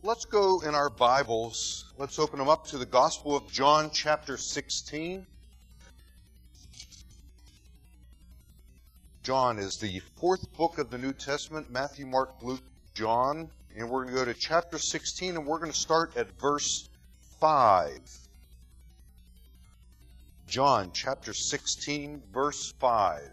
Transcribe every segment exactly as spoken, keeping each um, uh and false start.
let's go in our Bibles. Let's open them up to the Gospel of John, chapter sixteen. John is the fourth book of the New Testament, Matthew, Mark, Luke, John. And we're going to go to chapter sixteen, and we're going to start at verse five. John, chapter sixteen, verse five.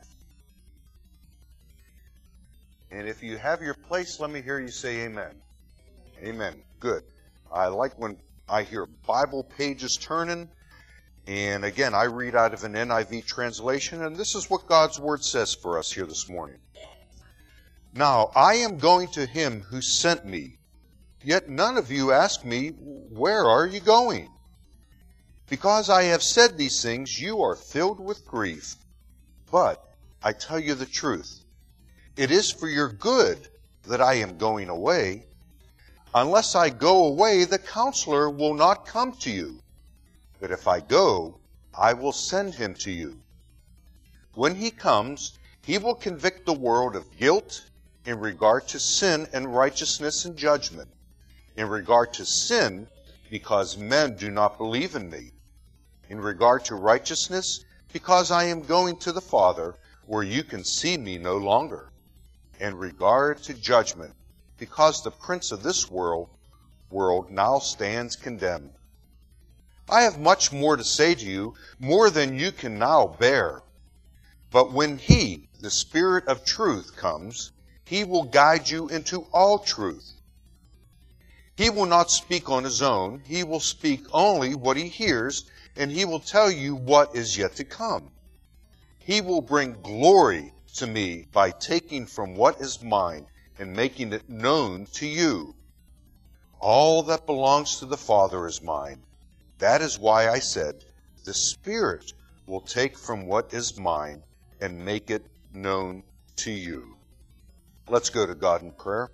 And if you have your place, let me hear you say amen. Amen. Good. I like when I hear Bible pages turning. And again, I read out of an N I V translation, and this is what God's Word says for us here this morning. Now, I am going to him who sent me, yet none of you ask me, where are you going? Because I have said these things, you are filled with grief. But I tell you the truth. It is for your good that I am going away. Unless I go away, the Counselor will not come to you. But if I go, I will send him to you. When he comes, he will convict the world of guilt in regard to sin and righteousness and judgment. In regard to sin, because men do not believe in me. In regard to righteousness, because I am going to the Father, where you can see me no longer. In regard to judgment, because the prince of this world, world now stands condemned. I have much more to say to you, more than you can now bear. But when he, the Spirit of truth, comes, he will guide you into all truth. He will not speak on his own. He will speak only what he hears, and he will tell you what is yet to come. He will bring glory to me by taking from what is mine and making it known to you. All that belongs to the Father is mine. That is why I said, the Spirit will take from what is mine and make it known to you. Let's go to God in prayer.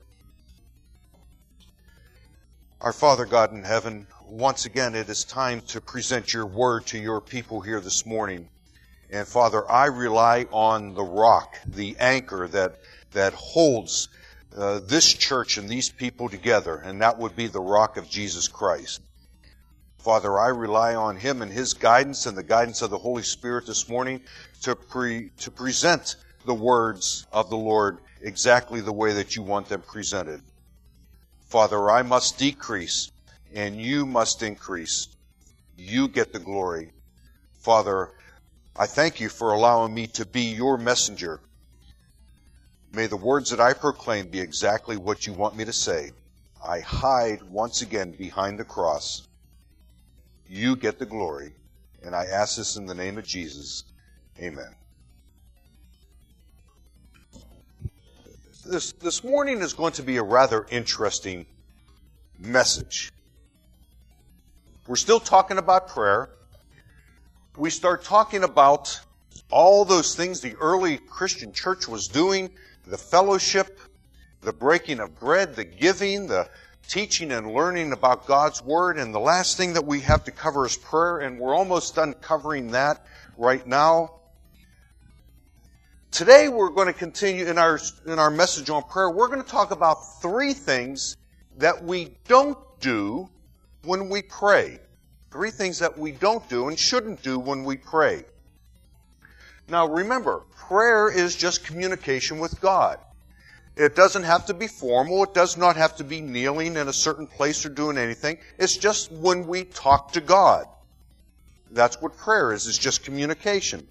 Our Father God in heaven, once again it is time to present your word to your people here this morning. And Father, I rely on the rock, the anchor that, that holds uh, this church and these people together, and that would be the rock of Jesus Christ. Father, I rely on him and his guidance and the guidance of the Holy Spirit this morning to pre, to present the words of the Lord exactly the way that you want them presented. Father, I must decrease and you must increase. You get the glory. Father, I thank you for allowing me to be your messenger. May the words that I proclaim be exactly what you want me to say. I hide once again behind the cross. You get the glory. And I ask this in the name of Jesus. Amen. This, this morning is going to be a rather interesting message. We're still talking about prayer. We start talking about all those things the early Christian church was doing, the fellowship, the breaking of bread, the giving, the teaching and learning about God's Word, and the last thing that we have to cover is prayer, and we're almost done covering that right now. Today we're going to continue in our, in our message on prayer. We're going to talk about three things that we don't do when we pray. Three things that we don't do and shouldn't do when we pray. Now remember, prayer is just communication with God. It doesn't have to be formal. It does not have to be kneeling in a certain place or doing anything. It's just when we talk to God. That's what prayer is, is just communication.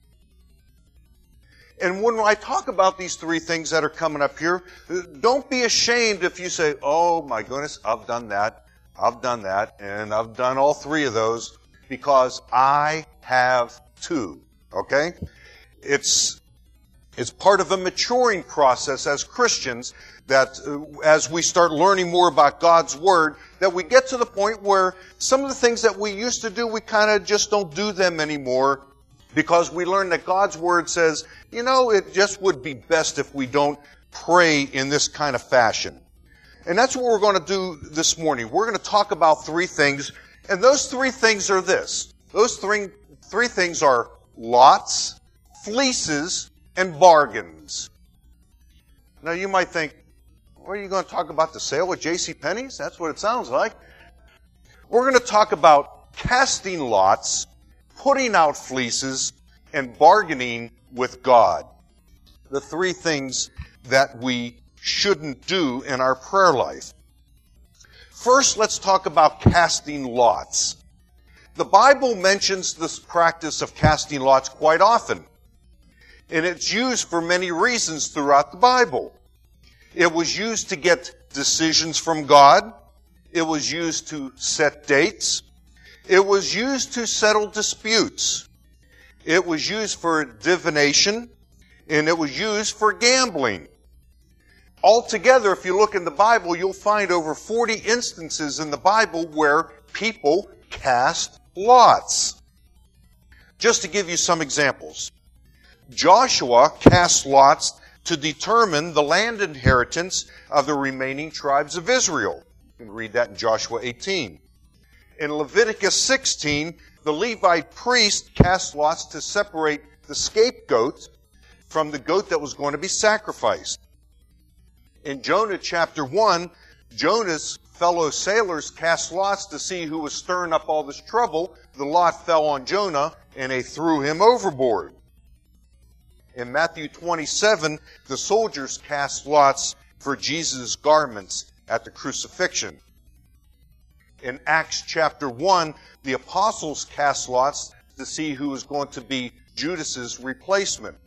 And when I talk about these three things that are coming up here, don't be ashamed if you say, oh my goodness, I've done that, I've done that, and I've done all three of those, because I have too. Okay? It's It's part of a maturing process as Christians that uh, as we start learning more about God's Word, that we get to the point where some of the things that we used to do, we kind of just don't do them anymore because we learn that God's Word says, you know, it just would be best if we don't pray in this kind of fashion. And that's what we're going to do this morning. We're going to talk about three things, and those three things are this. Those three, three things are lots, fleeces, and bargains. Now you might think, What are you going to talk about? The sale at J C Penney's? That's what it sounds like. We're going to talk about casting lots, putting out fleeces, and bargaining with God. The three things that we shouldn't do in our prayer life. First, let's talk about casting lots. The Bible mentions this practice of casting lots quite often, and it's used for many reasons throughout the Bible. It was used to get decisions from God. It was used to set dates. It was used to settle disputes. It was used for divination, and it was used for gambling. Altogether, if you look in the Bible, you'll find over forty instances in the Bible where people cast lots. Just to give you some examples. Joshua cast lots to determine the land inheritance of the remaining tribes of Israel. You can read that in Joshua eighteen. In Leviticus sixteen, the Levite priest cast lots to separate the scapegoat from the goat that was going to be sacrificed. In Jonah chapter one, Jonah's fellow sailors cast lots to see who was stirring up all this trouble. The lot fell on Jonah, and they threw him overboard. In Matthew twenty-seven, the soldiers cast lots for Jesus' garments at the crucifixion. In Acts chapter one, the apostles cast lots to see who was going to be Judas's replacement.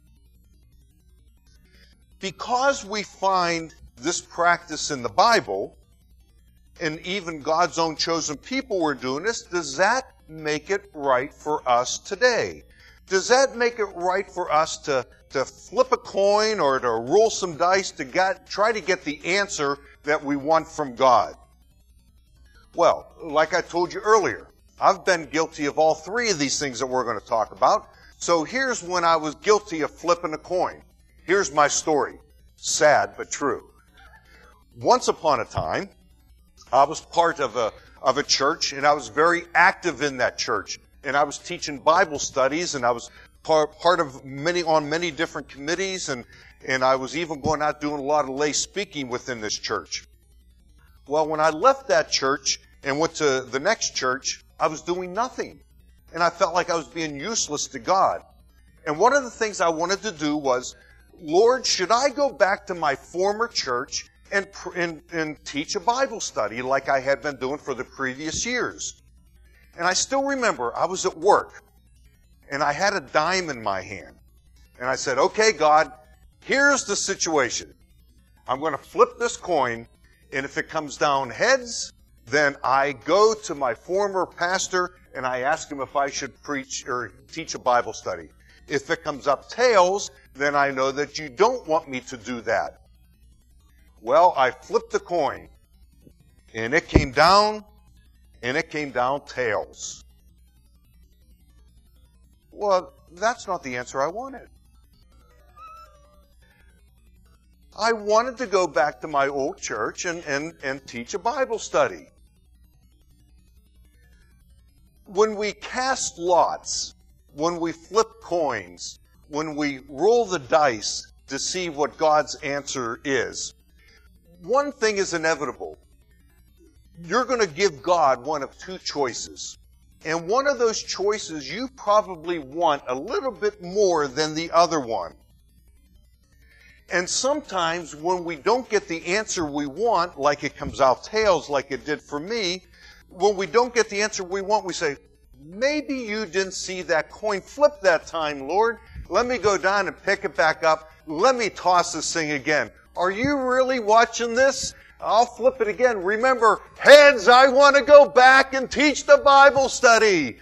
Because we find this practice in the Bible, and even God's own chosen people were doing this, does that make it right for us today? Does that make it right for us to, to flip a coin or to roll some dice to get, try to get the answer that we want from God? Well, like I told you earlier, I've been guilty of all three of these things that we're going to talk about. So here's when I was guilty of flipping a coin. Here's my story. Sad, but true. Once upon a time, I was part of a, of a church, and I was very active in that church. And I was teaching Bible studies, and I was part, part of many, on many different committees, and, and I was even going out doing a lot of lay speaking within this church. Well, when I left that church and went to the next church, I was doing nothing. And I felt like I was being useless to God. And one of the things I wanted to do was, Lord, should I go back to my former church and, and, and teach a Bible study like I had been doing for the previous years? And I still remember I was at work, and I had a dime in my hand. And I said, okay, God, here's the situation. I'm going to flip this coin, and if it comes down heads, then I go to my former pastor, and I ask him if I should preach or teach a Bible study. If it comes up tails, then I know that you don't want me to do that. Well, I flipped the coin, and it came down, and it came down tails. Well, that's not the answer I wanted. I wanted to go back to my old church and, and, and teach a Bible study. When we cast lots, when we flip coins, when we roll the dice to see what God's answer is, one thing is inevitable. You're going to give God one of two choices. And one of those choices you probably want a little bit more than the other one. And sometimes when we don't get the answer we want, like it comes out tails like it did for me, when we don't get the answer we want, we say, maybe you didn't see that coin flip that time, Lord. Let me go down and pick it back up. Let me toss this thing again. Are you really watching this? I'll flip it again. Remember, heads, I want to go back and teach the Bible study.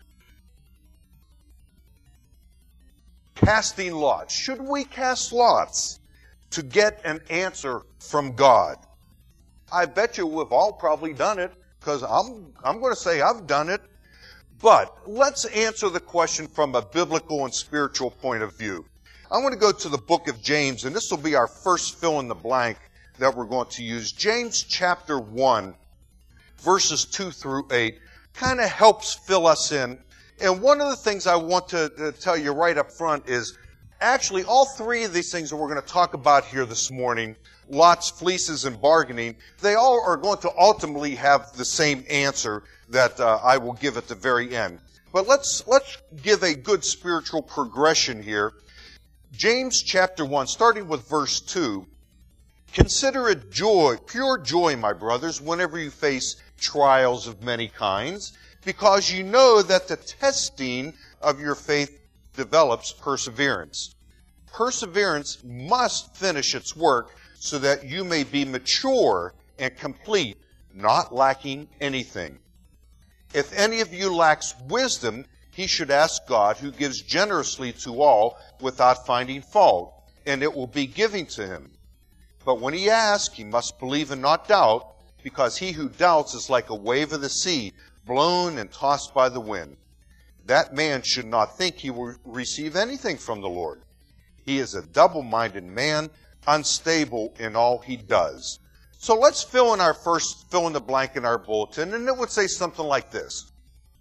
Casting lots. Should we cast lots to get an answer from God? I bet you we've all probably done it, because I'm, I'm going to say I've done it. But let's answer the question from a biblical and spiritual point of view. I want to go to the book of James, and this will be our first fill in the blank that we're going to use. James chapter one, verses two through eight, kind of helps fill us in. And one of the things I want to uh, tell you right up front is, actually all three of these things that we're going to talk about here this morning lots, fleeces, and bargaining, they all are going to ultimately have the same answer that uh, I will give at the very end. But let's let's give a good spiritual progression here. James chapter one, starting with verse two. Consider it joy, pure joy, my brothers, whenever you face trials of many kinds, because you know that the testing of your faith develops perseverance. Perseverance must finish its work so that you may be mature and complete, not lacking anything. If any of you lacks wisdom, he should ask God, who gives generously to all without finding fault, and it will be given to him. But when he asks, he must believe and not doubt, because he who doubts is like a wave of the sea, blown and tossed by the wind. That man should not think he will receive anything from the Lord. He is a double-minded man, unstable in all he does. So let's fill in our first, fill in the blank in our bulletin, and it would say something like this.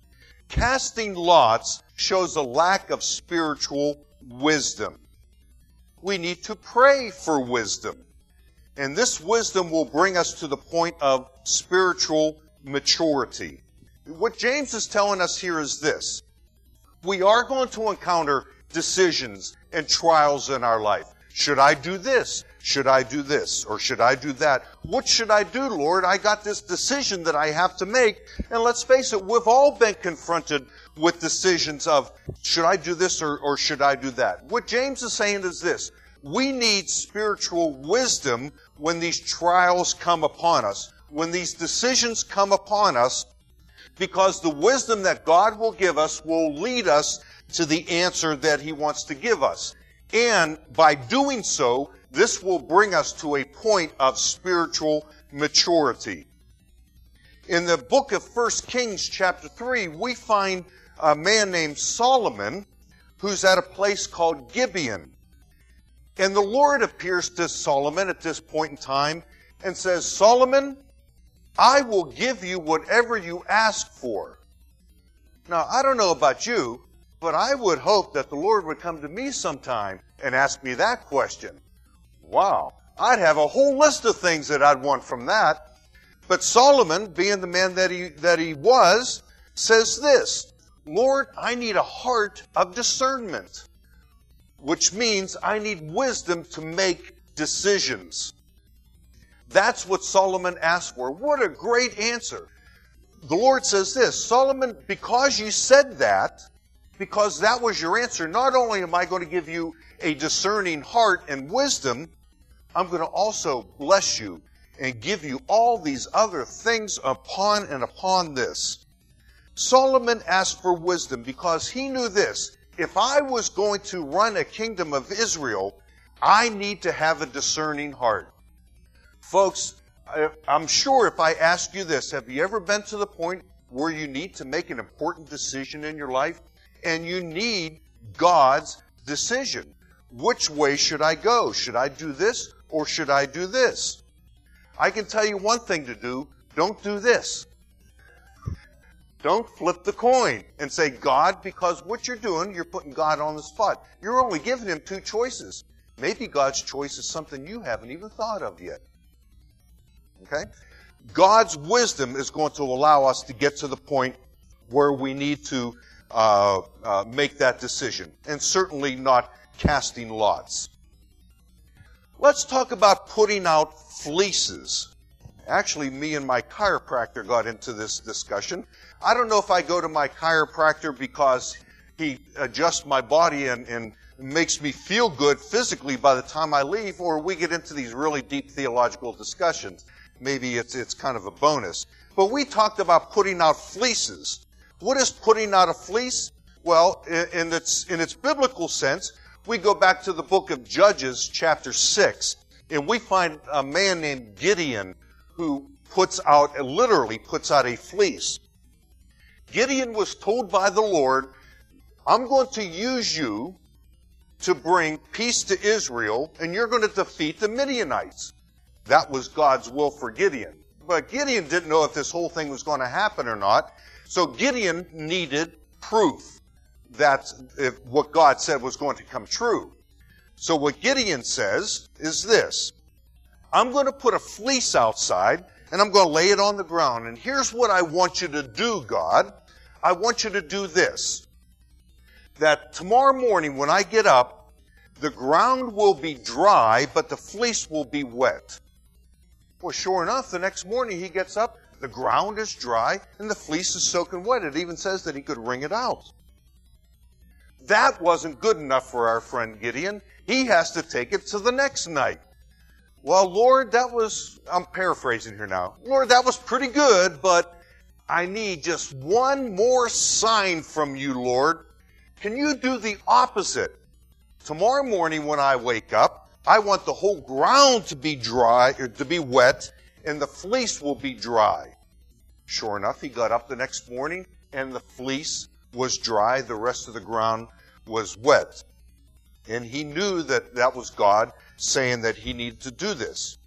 Casting lots shows a lack of spiritual wisdom. We need to pray for wisdom. And this wisdom will bring us to the point of spiritual maturity. What James is telling us here is this. We are going to encounter decisions and trials in our life. Should I do this? Should I do this? Or should I do that? What should I do, Lord? I got this decision that I have to make. And let's face it, we've all been confronted with decisions of, should I do this or, or should I do that? What James is saying is this. We need spiritual wisdom when these trials come upon us, when these decisions come upon us, because the wisdom that God will give us will lead us to the answer that he wants to give us. And by doing so, this will bring us to a point of spiritual maturity. In the book of First Kings chapter three, we find a man named Solomon who's at a place called Gibeon. And the Lord appears to Solomon at this point in time and says, Solomon, I will give you whatever you ask for. Now, I don't know about you, but I would hope that the Lord would come to me sometime and ask me that question. Wow, I'd have a whole list of things that I'd want from that. But Solomon, being the man that he, that he was, says this, Lord, I need a heart of discernment, which means I need wisdom to make decisions. That's what Solomon asked for. What a great answer. The Lord says this, Solomon, because you said that, because that was your answer, not only am I going to give you a discerning heart and wisdom, I'm going to also bless you and give you all these other things upon and upon this. Solomon asked for wisdom because he knew this. If I was going to run a kingdom of Israel, I need to have a discerning heart. Folks, I'm sure if I ask you this, have you ever been to the point where you need to make an important decision in your life? And you need God's decision. Which way should I go? Should I do this or should I do this? I can tell you one thing to do. Don't do this. Don't flip the coin and say, God, because what you're doing, you're putting God on the spot. You're only giving him two choices. Maybe God's choice is something you haven't even thought of yet. Okay? God's wisdom is going to allow us to get to the point where we need to uh, uh, make that decision. And certainly not casting lots. Let's talk about putting out fleeces. Actually, me and my chiropractor got into this discussion. I don't know if I go to my chiropractor because he adjusts my body and, and makes me feel good physically by the time I leave, or we get into these really deep theological discussions. Maybe it's, it's kind of a bonus. But we talked about putting out fleeces. What is putting out a fleece? Well, in, in, its, in its biblical sense, we go back to the book of Judges, chapter six, and we find a man named Gideon who puts out, literally puts out a fleece. Gideon was told by the Lord, I'm going to use you to bring peace to Israel, and you're going to defeat the Midianites. That was God's will for Gideon. But Gideon didn't know if this whole thing was going to happen or not. So Gideon needed proof that if what God said was going to come true. So what Gideon says is this, I'm going to put a fleece outside, and I'm going to lay it on the ground. And here's what I want you to do, God. I want you to do this. That tomorrow morning when I get up, the ground will be dry, but the fleece will be wet. Well, sure enough, the next morning he gets up, the ground is dry, and the fleece is soaking wet. It even says that he could wring it out. That wasn't good enough for our friend Gideon. He has to take it to the next night. Well, Lord, that was, I'm paraphrasing here now. Lord, that was pretty good, but I need just one more sign from you, Lord. Can you do the opposite? Tomorrow morning when I wake up, I want the whole ground to be dry, or to be wet, and the fleece will be dry. Sure enough, he got up the next morning, and the fleece was dry. The rest of the ground was wet. And he knew that that was God saying that he needed to do this.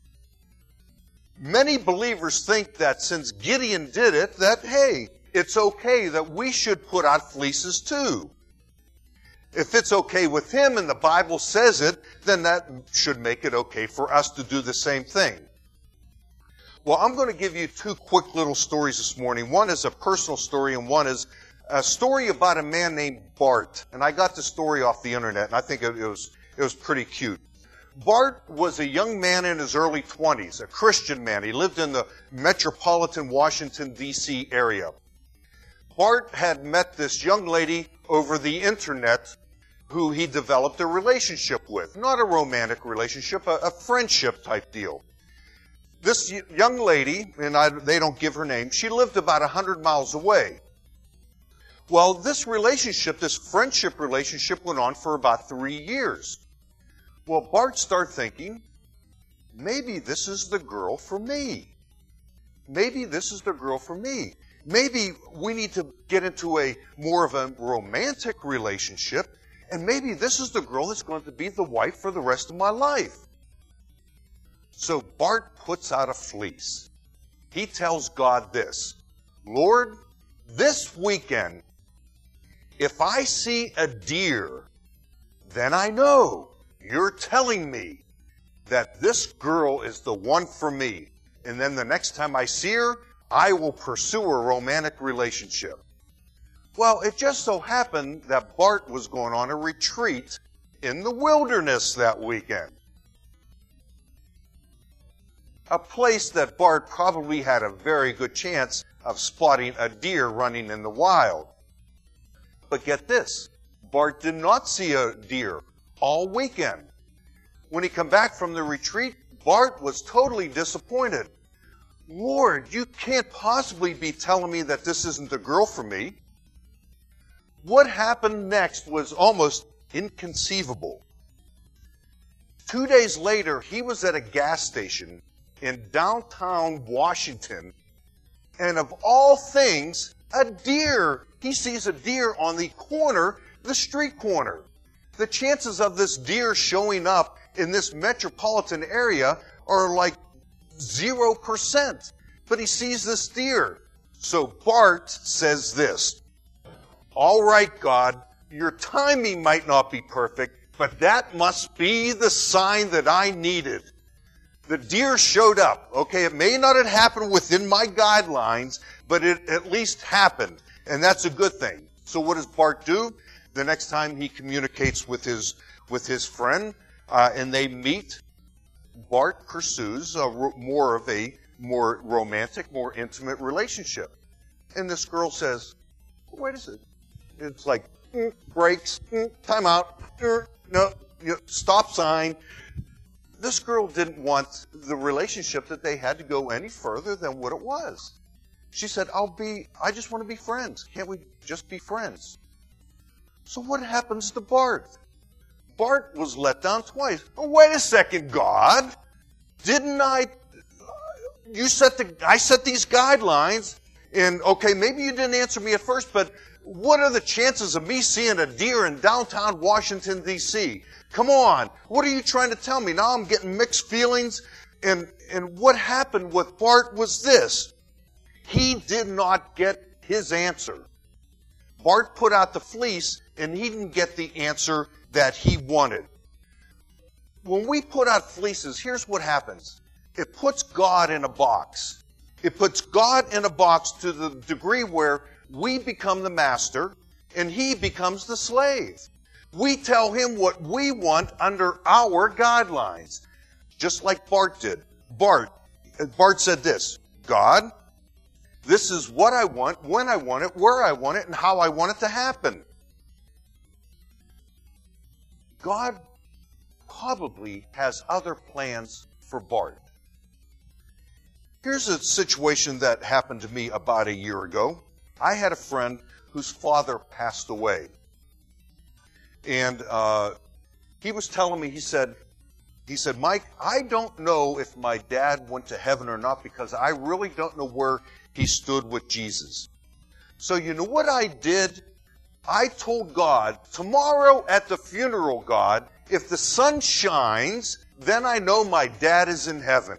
Many believers think that since Gideon did it, that, hey, it's okay that we should put out fleeces too. If it's okay with him and the Bible says it, then that should make it okay for us to do the same thing. Well, I'm going to give you two quick little stories this morning. One is a personal story, and one is a story about a man named Bart. And I got the story off the internet, and I think it was, it was pretty cute. Bart was a young man in his early twenties, a Christian man. He lived in the metropolitan Washington, D C area. Bart had met this young lady over the internet who he developed a relationship with. Not a romantic relationship, a, a friendship type deal. This young lady, and I, they don't give her name, she lived about one hundred miles away. Well, this relationship, this friendship relationship went on for about three years. Well, Bart started thinking, maybe this is the girl for me. Maybe this is the girl for me. Maybe we need to get into a more of a romantic relationship, and maybe this is the girl that's going to be the wife for the rest of my life. So Bart puts out a fleece. He tells God this, Lord, this weekend, if I see a deer, then I know you're telling me that this girl is the one for me. And then the next time I see her, I will pursue a romantic relationship. Well, it just so happened that Bart was going on a retreat in the wilderness that weekend. A place that Bart probably had a very good chance of spotting a deer running in the wild. But get this, Bart did not see a deer all weekend. When he came back from the retreat, Bart was totally disappointed. Lord, you can't possibly be telling me that this isn't the girl for me. What happened next was almost inconceivable. Two days later, he was at a gas station in downtown Washington, and of all things, a deer. He sees a deer on the corner, the street corner. The chances of this deer showing up in this metropolitan area are like zero percent. But he sees this deer. So Bart says this, all right, God, your timing might not be perfect, but that must be the sign that I needed. The deer showed up. Okay, it may not have happened within my guidelines, but it at least happened. And that's a good thing. So what does Bart do? The next time he communicates with his with his friend uh, and they meet, Bart pursues a, more of a more romantic, more intimate relationship. And this girl says, wait a second. It's like, mm, brakes, mm, time out, mm, no, you know, stop sign. This girl didn't want the relationship that they had to go any further than what it was. She said, I'll be, I just want to be friends. Can't we just be friends? So what happens to Bart? Bart was let down twice. Oh, wait a second, God. Didn't I, you set the, I set these guidelines, and okay, maybe you didn't answer me at first, but what are the chances of me seeing a deer in downtown Washington, D C? Come on. What are you trying to tell me? Now I'm getting mixed feelings. And, and what happened with Bart was this. He did not get his answer. Bart put out the fleece, and he didn't get the answer that he wanted. when we put out fleeces, here's what happens. It puts God in a box. It puts God in a box to the degree where we become the master and he becomes the slave. We tell him what we want under our guidelines, just like Bart did. Bart, Bart said this, God, this is what I want, when I want it, where I want it, and how I want it to happen. God probably has other plans for Bart. Here's a situation that happened to me about a year ago. I had a friend whose father passed away. And uh, he was telling me, he said, he said, Mike, I don't know if my dad went to heaven or not because I really don't know where he stood with Jesus. So you know what I did? I told God, tomorrow at the funeral, God, if the sun shines, then I know my dad is in heaven.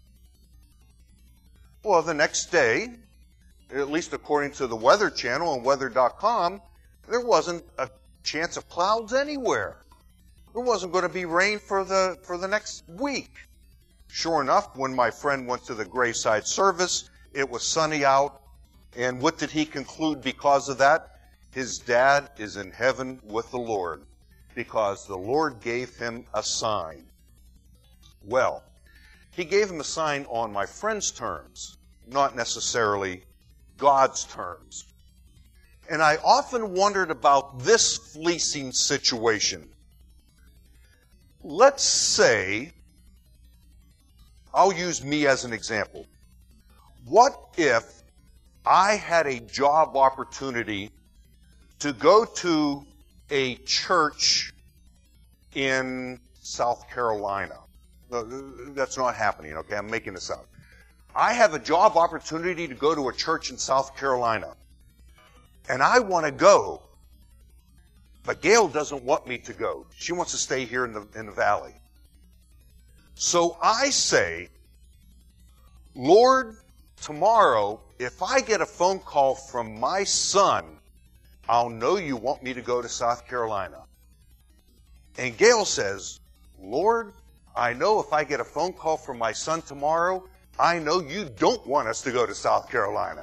Well, the next day, at least according to the Weather Channel and weather dot com, there wasn't a chance of clouds anywhere. There wasn't going to be rain for the for the next week. Sure enough, when my friend went to the graveside service, it was sunny out. And what did he conclude because of that? His dad is in heaven with the Lord because the Lord gave him a sign. Well, he gave him a sign on my friend's terms, not necessarily God's terms. And I often wondered about this fleecing situation. Let's say, I'll use me as an example. What if I had a job opportunity to go to a church in South Carolina? That's not happening, okay? I'm making this up. I have a job opportunity to go to a church in South Carolina. And I want to go. But Gail doesn't want me to go. She wants to stay here in the, in the valley. So I say, Lord, tomorrow, if I get a phone call from my son, I'll know you want me to go to South Carolina. And Gail says, Lord, I know if I get a phone call from my son tomorrow, I know you don't want us to go to South Carolina.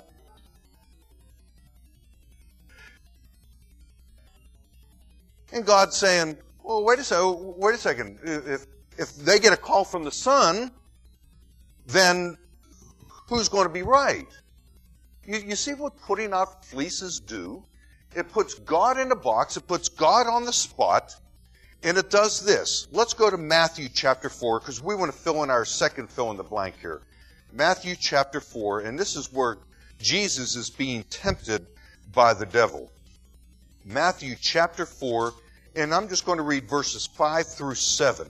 And God's saying, well, wait a second, wait a second. If, if they get a call from the son, then who's going to be right? You, you see what putting out fleeces do? It puts God in a box, it puts God on the spot, and it does this. Let's go to Matthew chapter four, because we want to fill in our second fill in the blank here. Matthew chapter four, and this is where Jesus is being tempted by the devil. Matthew chapter four, and I'm just going to read verses five through seven.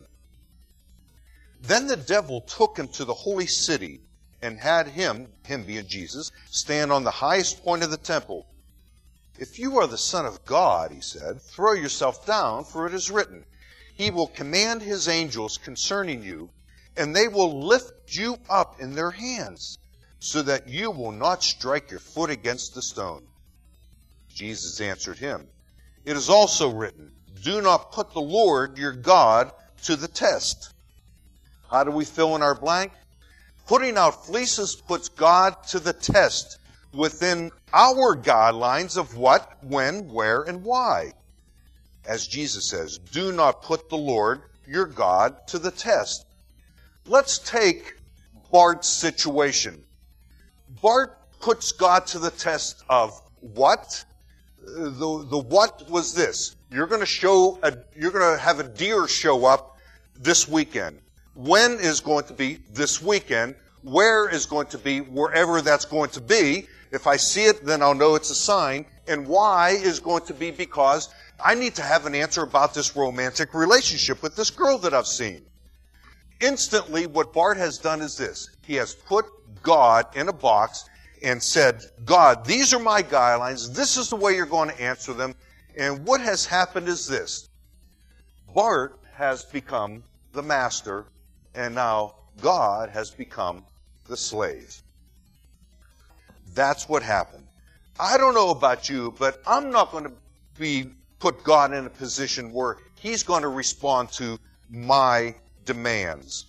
Then the devil took him to the holy city and had him, him being Jesus, stand on the highest point of the temple. If you are the Son of God, he said, throw yourself down, for it is written, he will command his angels concerning you, and they will lift you up in their hands, so that you will not strike your foot against the stone. Jesus answered him, it is also written, do not put the Lord your God to the test. How do we fill in our blank? Putting out fleeces puts God to the test within our guidelines of what, when, where, and why. As Jesus says, do not put the Lord your God to the test. Let's take Bart's situation. Bart puts God to the test of what? The, the what was this. You're going to show a, you're going to have a deer show up this weekend. When is going to be this weekend. Where is going to be wherever that's going to be. If I see it, then I'll know it's a sign. And why is going to be because I need to have an answer about this romantic relationship with this girl that I've seen. Instantly, what Bart has done is this. He has put God in a box and said, God, these are my guidelines. This is the way you're going to answer them. And what has happened is this. Bart has become the master, and now God has become the slave. That's what happened. I don't know about you, but I'm not going to be put God in a position where he's going to respond to my demands.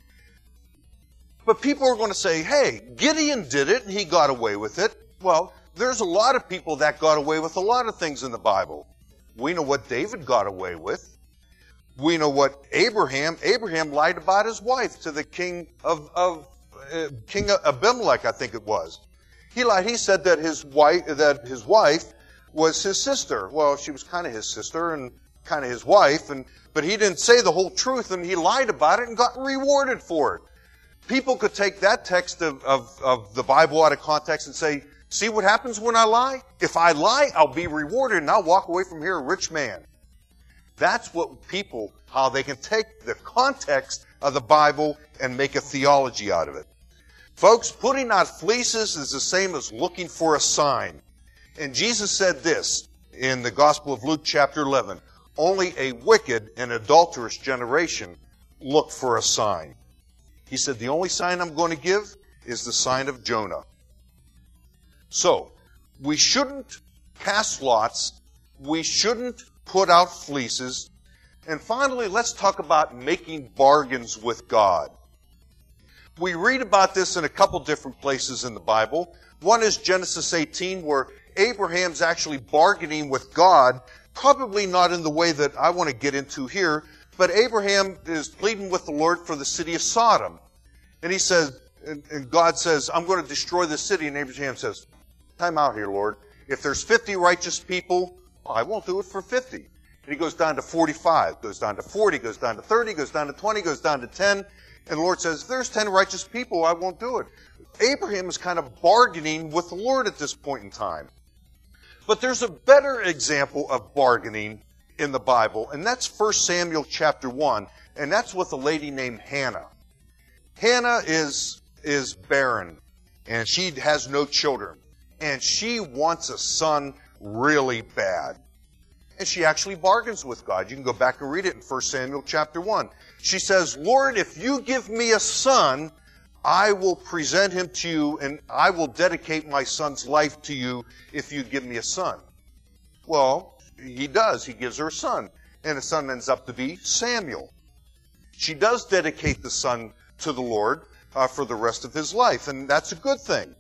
But people are going to say, hey, Gideon did it and he got away with it. Well, there's a lot of people that got away with a lot of things in the Bible. We know what David got away with. We know what Abraham, Abraham lied about his wife to the king of, of uh, King Abimelech, I think it was. He lied. He said that his wife, that his wife was his sister. Well, she was kind of his sister and kind of his wife, and but he didn't say the whole truth, and he lied about it and got rewarded for it. People could take that text of, of, of the Bible out of context and say, see what happens when I lie? If I lie, I'll be rewarded and I'll walk away from here a rich man. That's what people, how they can take the context of the Bible and make a theology out of it. Folks, putting out fleeces is the same as looking for a sign. And Jesus said this in the Gospel of Luke chapter eleven, only a wicked and adulterous generation look for a sign. He said, the only sign I'm going to give is the sign of Jonah. So, we shouldn't cast lots. We shouldn't put out fleeces. And finally, let's talk about making bargains with God. We read about this in a couple different places in the Bible. One is Genesis eighteen, where Abraham's actually bargaining with God, probably not in the way that I want to get into here, but Abraham is pleading with the Lord for the city of Sodom. And he says, and, and God says, I'm going to destroy the city. And Abraham says, time out here, Lord. If there's fifty righteous people, I won't do it for fifty. And he goes down to forty-five, goes down to forty, goes down to thirty, goes down to twenty, goes down to ten. And the Lord says, if there's ten righteous people, I won't do it. Abraham is kind of bargaining with the Lord at this point in time. But there's a better example of bargaining in the Bible, and that's First Samuel chapter one, and that's with a lady named Hannah. Hannah is, is barren, and she has no children, and she wants a son really bad. And she actually bargains with God. You can go back and read it in First Samuel chapter one. She says, Lord, if you give me a son, I will present him to you, and I will dedicate my son's life to you if you give me a son. Well, he does. He gives her a son. And the son ends up to be Samuel. She does dedicate the son to the Lord uh, for the rest of his life, and that's a good thing.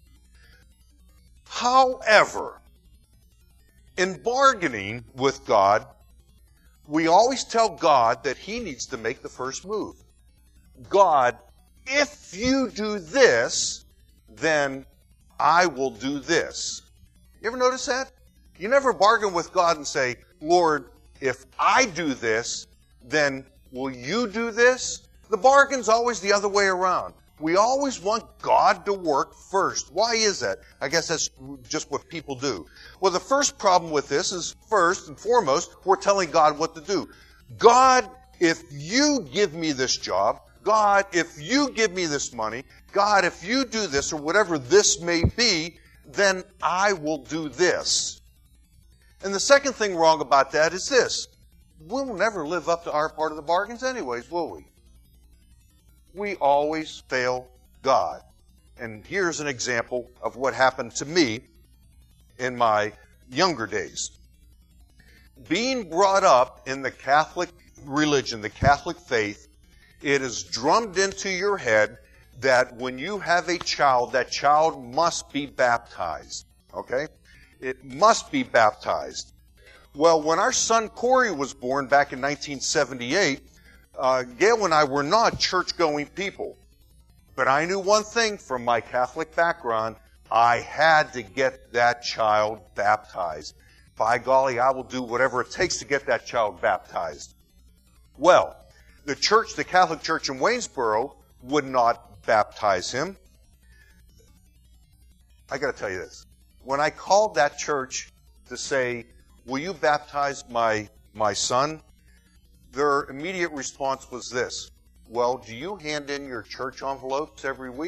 However, in bargaining with God, we always tell God that he needs to make the first move. God, if you do this, then I will do this. You ever notice that? You never bargain with God and say, Lord, if I do this, then will you do this? The bargain's always the other way around. We always want God to work first. Why is that? I guess that's just what people do. Well, the first problem with this is, first and foremost, we're telling God what to do. God, if you give me this job, God, if you give me this money, God, if you do this, or whatever this may be, then I will do this. And the second thing wrong about that is this. We'll never live up to our part of the bargains anyways, will we? We always fail God. And here's an example of what happened to me in my younger days. Being brought up in the Catholic religion, the Catholic faith, it is drummed into your head that when you have a child, that child must be baptized. Okay? It must be baptized. Well, when our son Corey was born back in nineteen seventy-eight, uh, Gail and I were not church-going people. But I knew one thing from my Catholic background. I had to get that child baptized. By golly, I will do whatever it takes to get that child baptized. Well, the church, the Catholic Church in Waynesboro, would not baptize him. I got to tell you this. When I called that church to say, will you baptize my, my son? Their immediate response was this. Well, do you hand in your church envelopes every week?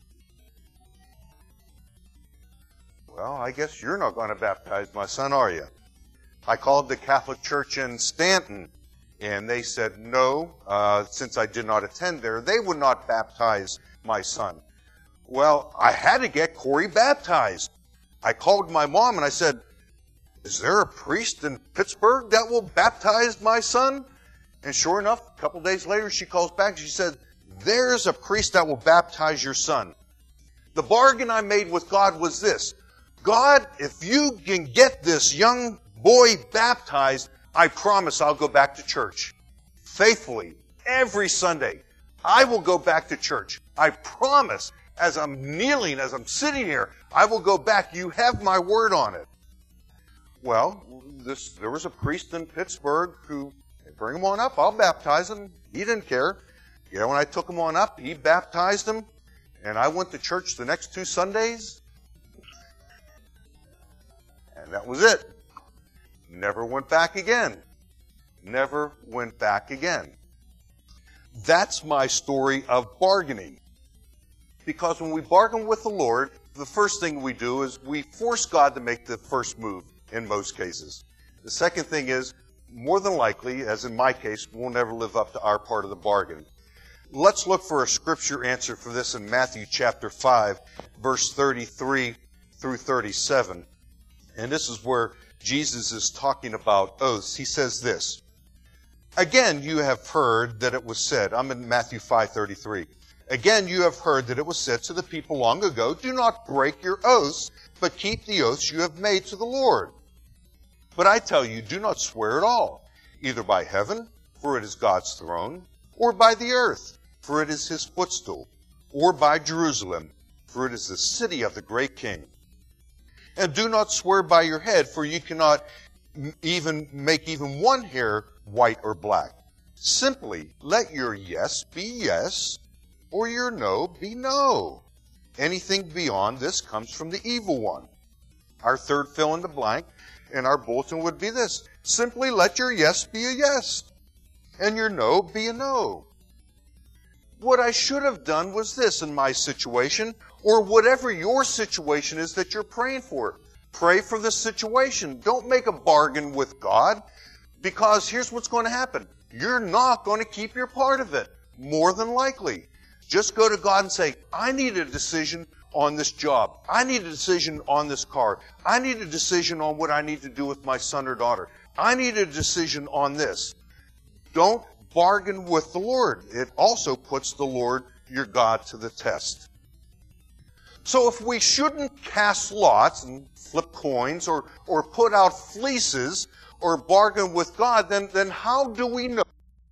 Well, I guess you're not going to baptize my son, are you? I called the Catholic Church in Stanton, and they said no, uh, since I did not attend there, they would not baptize my son. Well, I had to get Corey baptized. I called my mom and I said, is there a priest in Pittsburgh that will baptize my son? And sure enough, a couple days later, she calls back and she said, there's a priest that will baptize your son. The bargain I made with God was this. God, if you can get this young boy baptized, I promise I'll go back to church. Faithfully, every Sunday, I will go back to church. I promise, as I'm kneeling, as I'm sitting here, I will go back. You have my word on it. Well, this, there was a priest in Pittsburgh who, bring him on up, I'll baptize him. He didn't care. You know, when I took him on up, he baptized him, and I went to church the next two Sundays, and that was it. Never went back again. Never went back again. That's my story of bargaining. Because when we bargain with the Lord, the first thing we do is we force God to make the first move in most cases. The second thing is, more than likely, as in my case, we'll never live up to our part of the bargain. Let's look for a scripture answer for this in Matthew chapter five, verse thirty-three through thirty-seven. And this is where Jesus is talking about oaths. He says this, again you have heard that it was said, I'm in Matthew five thirty-three. Again you have heard that it was said to the people long ago, do not break your oaths, but keep the oaths you have made to the Lord. But I tell you, do not swear at all, either by heaven, for it is God's throne, or by the earth, for it is his footstool, or by Jerusalem, for it is the city of the great king. And do not swear by your head, for you cannot even make even one hair white or black. Simply let your yes be yes, or your no be no. Anything beyond this comes from the evil one. Our third fill in the blank in our bulletin would be this. Simply let your yes be a yes, and your no be a no. What I should have done was this in my situation, or whatever your situation is that you're praying for. Pray for the situation. Don't make a bargain with God, because here's what's going to happen. You're not going to keep your part of it, more than likely. Just go to God and say, I need a decision on this job. I need a decision on this car. I need a decision on what I need to do with my son or daughter. I need a decision on this. Don't bargain with the Lord. It also puts the Lord, your God, to the test. So if we shouldn't cast lots and flip coins or, or put out fleeces or bargain with God, then, then how do we know?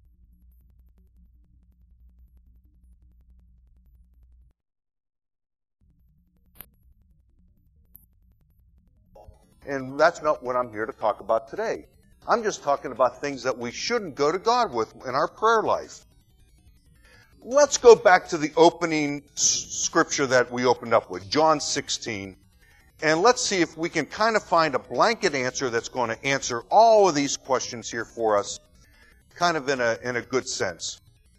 And that's not what I'm here to talk about today. I'm just talking about things that we shouldn't go to God with in our prayer life. Let's go back to the opening scripture that we opened up with, John sixteen, and let's see if we can kind of find a blanket answer that's going to answer all of these questions here for us, kind of in a, in a good sense.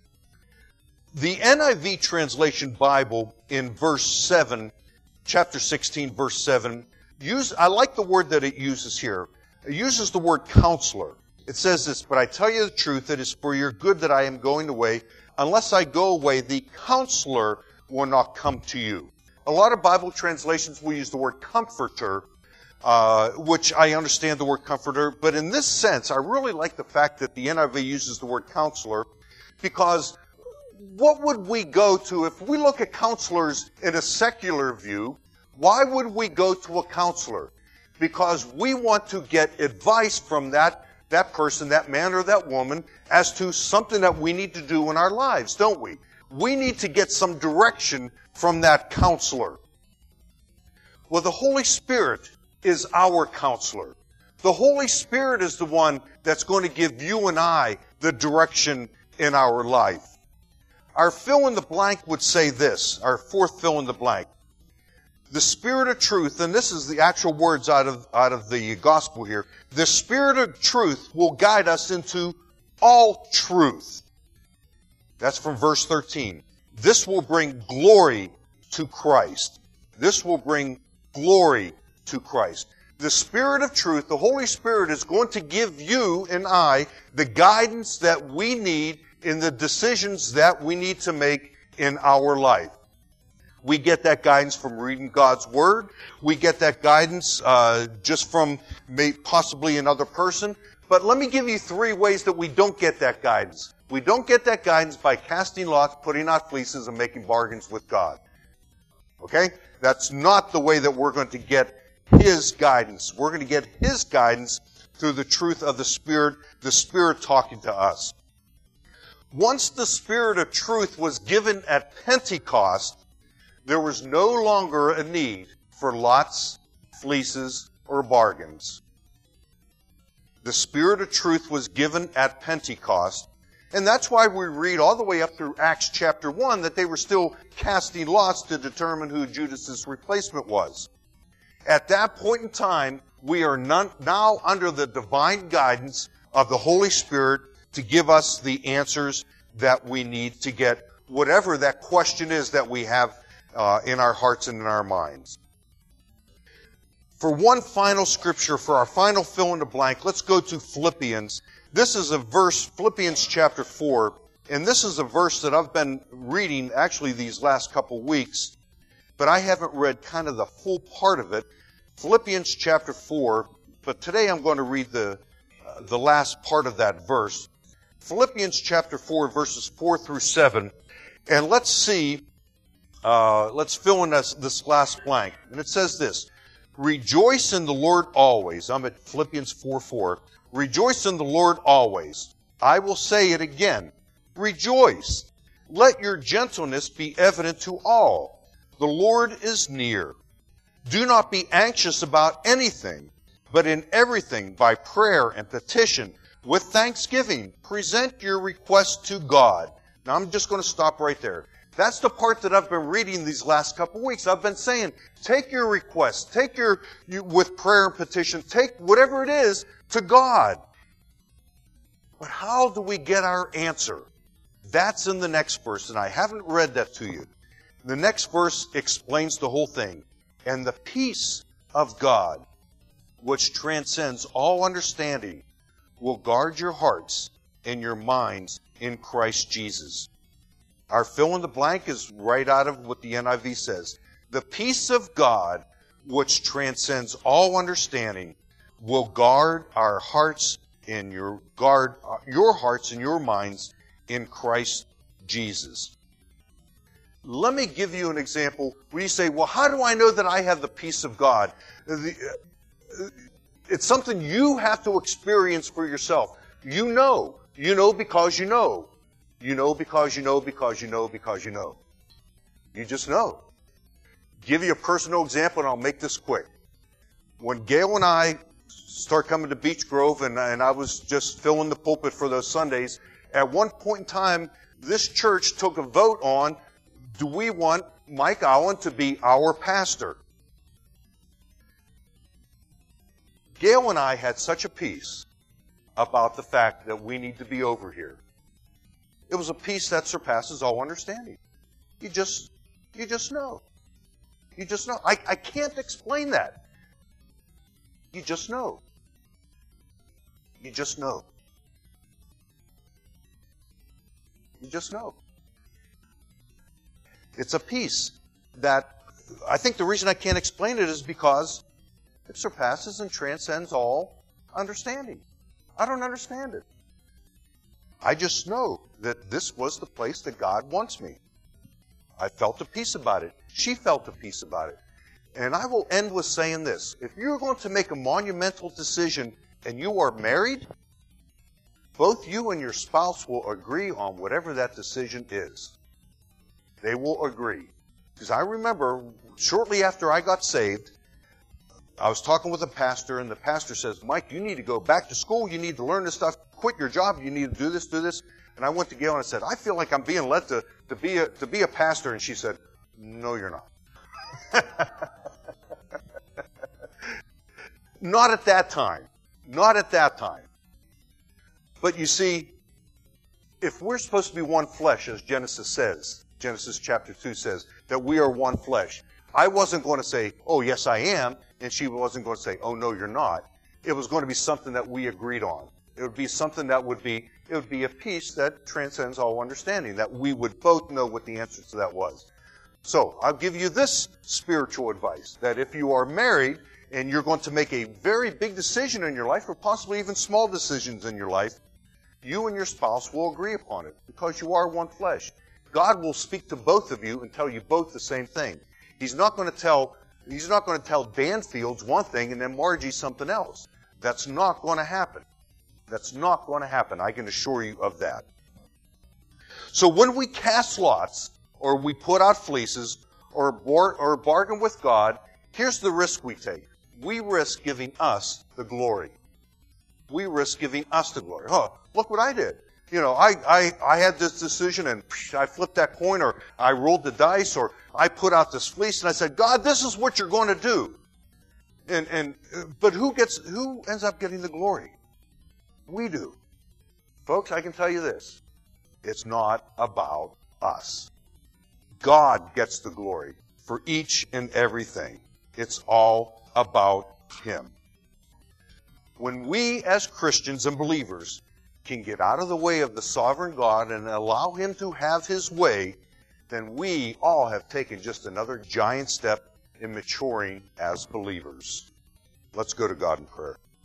The N I V translation Bible in verse seven, chapter sixteen, verse seven, use, I like the word that it uses here. It uses the word counselor. It says this, but I tell you the truth, it is for your good that I am going away. Unless I go away, the counselor will not come to you. A lot of Bible translations will use the word comforter, uh, which I understand the word comforter, but in this sense, I really like the fact that the N I V uses the word counselor, because what would we go to if we look at counselors in a secular view? Why would we go to a counselor? Because we want to get advice from that, that person, that man or that woman, as to something that we need to do in our lives, don't we? We need to get some direction from that counselor. Well, the Holy Spirit is our counselor. The Holy Spirit is the one that's going to give you and I the direction in our life. Our fill in the blank would say this, our fourth fill in the blank. The Spirit of truth, and this is the actual words out of, out of the gospel here, the Spirit of truth will guide us into all truth. That's from verse thirteen. This will bring glory to Christ. This will bring glory to Christ. The Spirit of truth, the Holy Spirit, is going to give you and I the guidance that we need in the decisions that we need to make in our life. We get that guidance from reading God's Word. We get that guidance uh, just from may, possibly another person. But let me give you three ways that we don't get that guidance. We don't get that guidance by casting lots, putting out fleeces, and making bargains with God. Okay? That's not the way that we're going to get His guidance. We're going to get His guidance through the truth of the Spirit, the Spirit talking to us. Once the Spirit of truth was given at Pentecost, there was no longer a need for lots, fleeces, or bargains. The Spirit of truth was given at Pentecost, and that's why we read all the way up through Acts chapter one that they were still casting lots to determine who Judas's replacement was. At that point in time, we are none, now under the divine guidance of the Holy Spirit to give us the answers that we need to get whatever that question is that we have uh, in our hearts and in our minds. For one final scripture, for our final fill in the blank, let's go to Philippians. This is a verse, Philippians chapter four, and this is a verse that I've been reading actually these last couple weeks, but I haven't read kind of the full part of it. Philippians chapter four, but today I'm going to read the, uh, the last part of that verse. Philippians chapter four, verses four through seven, and let's see, uh, let's fill in this, this last blank. And it says this: Rejoice in the Lord always. I'm at Philippians four four. Rejoice in the Lord always. I will say it again. Rejoice. Let your gentleness be evident to all. The Lord is near. Do not be anxious about anything, but in everything, by prayer and petition, with thanksgiving, present your requests to God. Now I'm just going to stop right there. That's the part that I've been reading these last couple of weeks. I've been saying, take your requests, take your, you, with prayer and petition, take whatever it is to God. But how do we get our answer? That's in the next verse, and I haven't read that to you. The next verse explains the whole thing. And the peace of God, which transcends all understanding, will guard your hearts and your minds in Christ Jesus. Our fill in the blank is right out of what the N I V says. The peace of God, which transcends all understanding, will guard our hearts and your guard your hearts and your minds in Christ Jesus. Let me give you an example where you say, well, how do I know that I have the peace of God? It's something you have to experience for yourself. You know. You know because you know. You know because you know because you know because you know. You just know. Give you a personal example, and I'll make this quick. When Gail and I started coming to Beech Grove, and, and I was just filling the pulpit for those Sundays, at one point in time, this church took a vote on, do we want Mike Allen to be our pastor? Gail and I had such a peace about the fact that we need to be over here. It was a peace that surpasses all understanding. You just, you just know. You just know. I, I can't explain that. You just know. You just know. You just know. It's a peace that, I think the reason I can't explain it is because it surpasses and transcends all understanding. I don't understand it. I just know that this was the place that God wants me. I felt a peace about it. She felt a peace about it. And I will end with saying this. If you're going to make a monumental decision and you are married, both you and your spouse will agree on whatever that decision is. They will agree. Because I remember shortly after I got saved, I was talking with a pastor, and the pastor says, Mike, you need to go back to school. You need to learn this stuff. Quit your job. You need to do this, do this. And I went to Gail and I said, I feel like I'm being led to, to, be, a, to be a pastor. And she said, no, you're not. Not at that time. Not at that time. But you see, if we're supposed to be one flesh, as Genesis says, Genesis chapter two says, that we are one flesh, I wasn't going to say, oh, yes, I am, and she wasn't going to say, oh, no, you're not. It was going to be something that we agreed on. It would be something that would be, it would be a peace that transcends all understanding, that we would both know what the answer to that was. So, I'll give you this spiritual advice, that if you are married and you're going to make a very big decision in your life, or possibly even small decisions in your life, you and your spouse will agree upon it because you are one flesh. God will speak to both of you and tell you both the same thing. He's not going to tell He's not going to tell Dan Fields one thing and then Margie something else. That's not going to happen. That's not going to happen. I can assure you of that. So when we cast lots, or we put out fleeces, or, bar- or bargain with God, here's the risk we take. We risk giving us the glory. We risk giving us the glory. Oh, look what I did. You know, I, I, I had this decision and I flipped that coin, or I rolled the dice, or I put out this fleece and I said, God, this is what you're going to do. And, and, but who gets, who ends up getting the glory? We do. Folks, I can tell you this. It's not about us. God gets the glory for each and everything. It's all about Him. When we as Christians and believers can get out of the way of the sovereign God and allow Him to have His way, then we all have taken just another giant step in maturing as believers. Let's go to God in prayer.